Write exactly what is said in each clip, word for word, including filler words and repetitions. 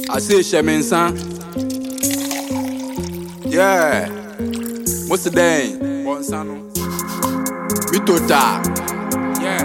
I say Shemensan. Yeah. What's the day? Bonsano. Mitota. Yeah.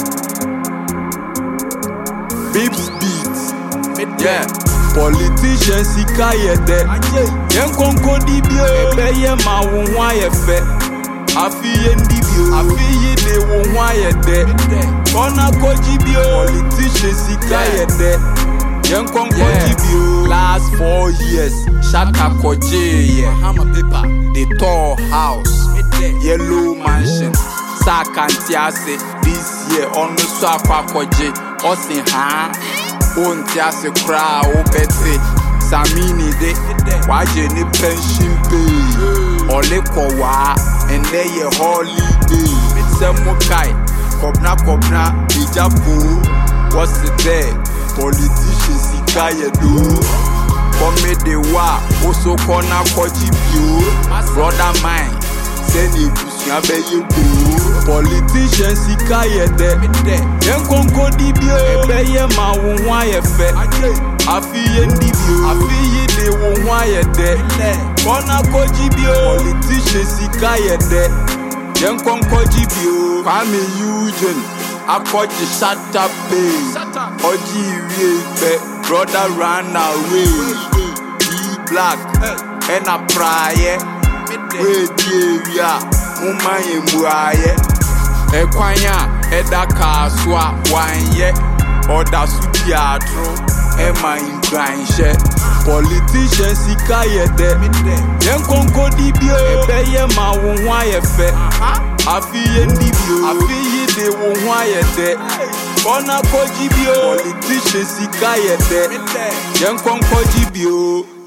Bips beats. Yeah. Politicians sika yede. Yen konko dibio. Ebe ye ma wonwa ye fe. Afi ye ndibio. Afi ye de wonwa yede. Kona koji bio. Politicians sika yede. Yen konko dibio. Last four years. Shaka koje. Yeah. Hammer paper. The tall house. Yellow mansion. Sakantiase. This year. Onu so akwa koje. Osin ha. Ontiase kra obete. Samini de. Waje ni pension pay. Ole kowa. Ende ye holiday. Semo kai. Kobna kobna. Ijapu. What's it there? Politicians sika ye do. Come de wa. Oso kona koji bio. Brother mine. Send you busunya be ye do. Politicians sika ye de. Yen konko dibio. Ebe ye ma wonwa ye fe. Afi ye ndibio. Afi ye de wonwa ye de. Kona koji bio. Politicians sika ye de. Yen konko jibio. Kwame Eugene. Akoji shut up pay. Oji we be. Brother run away. Be black. And a prayer. We area. Muma ye muaye. Ekwanya. Eda kaswa. Wanye. Oda sudiatro. Ema ingranshe. Politicians sika yede. Yen konko dibio. Ebe ye ma wonwa ye fe. Afi ye ndibio. Afi ye de wonwa ye de. Kona koji bio. Politicians sika yede. Yen konko jibio.